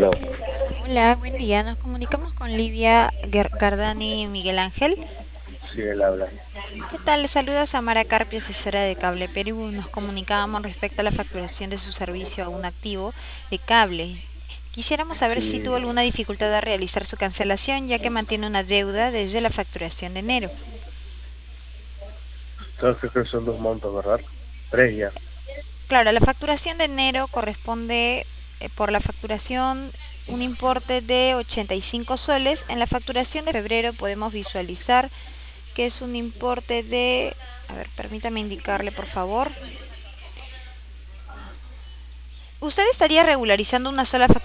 Aló, Hola, buen día. Nos comunicamos con Livia Gardani Miguel Ángel. sí, él habla. ¿Qué tal? Le saluda Samara Carpio, asesora de Cable Perú. Nos comunicábamos respecto a la facturación de su servicio a un activo de cable. Quisiéramos saber si Sí, tuvo alguna dificultad al realizar su cancelación, ya que mantiene una deuda desde la facturación de enero. entonces creo que son dos montos, ¿verdad? Tres ya. Claro, la facturación de enero corresponde por la facturación un importe de 85 soles. En la facturación de febrero podemos visualizar que es un importe de, a ver, permítame indicarle por favor. Usted estaría regularizando una sola factura